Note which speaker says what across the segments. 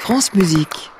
Speaker 1: France Musique.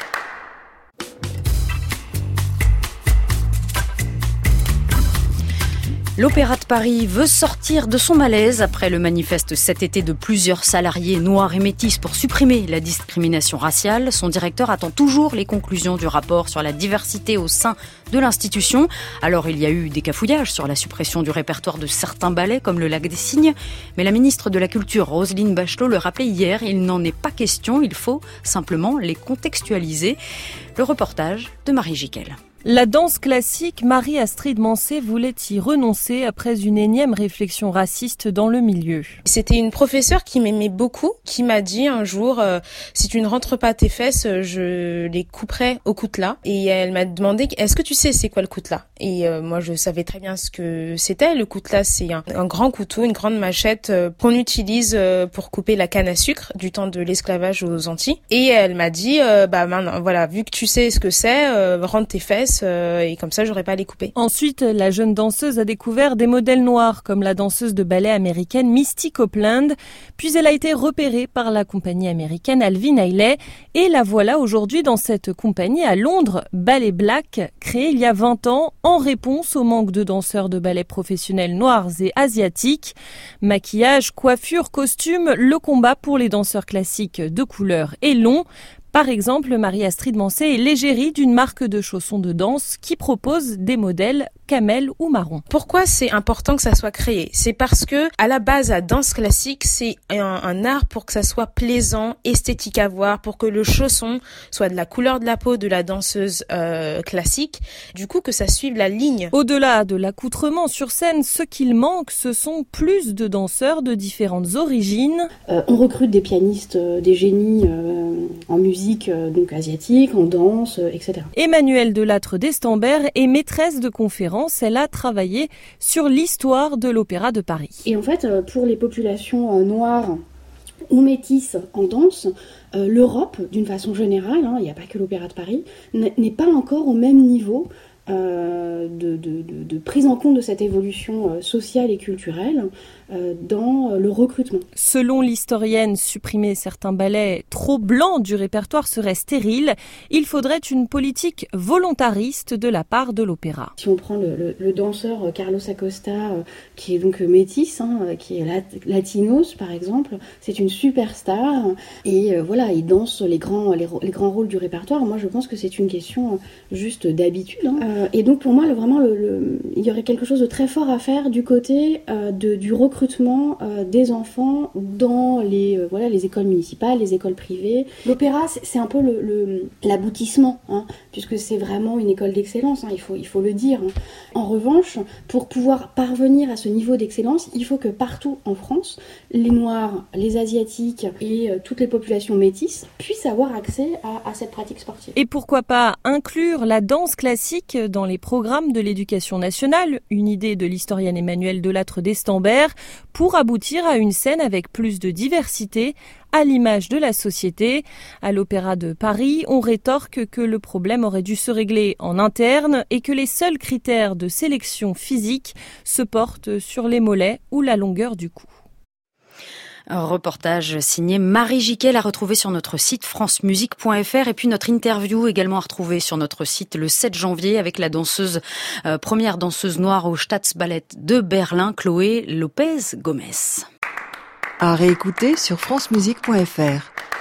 Speaker 2: L'Opéra de Paris veut sortir de son malaise après le manifeste cet été de plusieurs salariés noirs et métis pour supprimer la discrimination raciale. Son directeur attend toujours les conclusions du rapport sur la diversité au sein de l'institution. Alors il y a eu des cafouillages sur la suppression du répertoire de certains ballets comme le Lac des Cygnes. Mais la ministre de la Culture, Roselyne Bachelot, le rappelait hier, il n'en est pas question, il faut simplement les contextualiser. Le reportage de Marie Jiquel.
Speaker 3: La danse classique, Marie-Astrid Mancé voulait y renoncer après une énième réflexion raciste dans le milieu.
Speaker 4: C'était une professeure qui m'aimait beaucoup, qui m'a dit un jour si tu ne rentres pas tes fesses, je les couperai au coutelas. Et elle m'a demandé est-ce que tu sais c'est quoi le coutelas? Et moi je savais très bien ce que c'était. Le coutelas, c'est un grand couteau, une grande machette qu'on utilise pour couper la canne à sucre du temps de l'esclavage aux Antilles. Et elle m'a dit maintenant voilà, vu que tu sais ce que c'est, rentre tes fesses. Et comme ça, j'aurais pas à les couper.
Speaker 3: Ensuite, la jeune danseuse a découvert des modèles noirs, comme la danseuse de ballet américaine Misty Copeland. Puis elle a été repérée par la compagnie américaine Alvin Ailey. Et la voilà aujourd'hui dans cette compagnie à Londres, Ballet Black, créée il y a 20 ans, en réponse au manque de danseurs de ballet professionnels noirs et asiatiques. Maquillage, coiffure, costume, le combat pour les danseurs classiques de couleur est long. Par exemple, Marie-Astrid Mancé est l'égérie d'une marque de chaussons de danse qui propose des modèles camel ou marron.
Speaker 4: Pourquoi c'est important que ça soit créé? C'est parce que, à la base, la danse classique, c'est un art pour que ça soit plaisant, esthétique à voir, pour que le chausson soit de la couleur de la peau de la danseuse classique. Du coup, que ça suive la ligne.
Speaker 3: Au-delà de l'accoutrement sur scène, ce qu'il manque, ce sont plus de danseurs de différentes origines.
Speaker 5: On recrute des pianistes, des génies en musique donc asiatique, en danse, etc.
Speaker 3: Emmanuelle Delattre d'Estambert est maîtresse de conférences. Elle a travaillé sur l'histoire de l'Opéra de Paris.
Speaker 5: Et en fait, pour les populations noires ou métisses en danse, l'Europe, d'une façon générale, il n'y a pas que l'Opéra de Paris, n'est pas encore au même niveau de prise en compte de cette évolution sociale et culturelle dans le recrutement.
Speaker 3: Selon l'historienne, supprimer certains ballets trop blancs du répertoire serait stérile. Il faudrait une politique volontariste de la part de l'opéra.
Speaker 5: Si on prend le danseur Carlos Acosta, qui est donc métis, qui est latinos par exemple, c'est une superstar et voilà, il danse les grands rôles du répertoire. Moi je pense que c'est une question juste d'habitude. Et donc pour moi il y aurait quelque chose de très fort à faire du côté du recrutement des enfants dans les écoles municipales, les écoles privées. L'opéra, c'est un peu l'aboutissement, puisque c'est vraiment une école d'excellence, il faut le dire. En revanche, pour pouvoir parvenir à ce niveau d'excellence, il faut que partout en France, les Noirs, les Asiatiques et toutes les populations métisses puissent avoir accès à cette pratique sportive.
Speaker 3: Et pourquoi pas inclure la danse classique dans les programmes de l'éducation nationale, une idée de l'historienne Emmanuelle Delattre d'Estambert, pour aboutir à une scène avec plus de diversité, à l'image de la société. À l'Opéra de Paris, on rétorque que le problème aurait dû se régler en interne et que les seuls critères de sélection physique se portent sur les mollets ou la longueur du cou.
Speaker 2: Un reportage signé Marie Jiquel à retrouver sur notre site francemusique.fr et puis notre interview également à retrouver sur notre site le 7 janvier avec la première danseuse noire au Staatsballett de Berlin, Chloé Lopez Gomez.
Speaker 1: À réécouter sur francemusique.fr.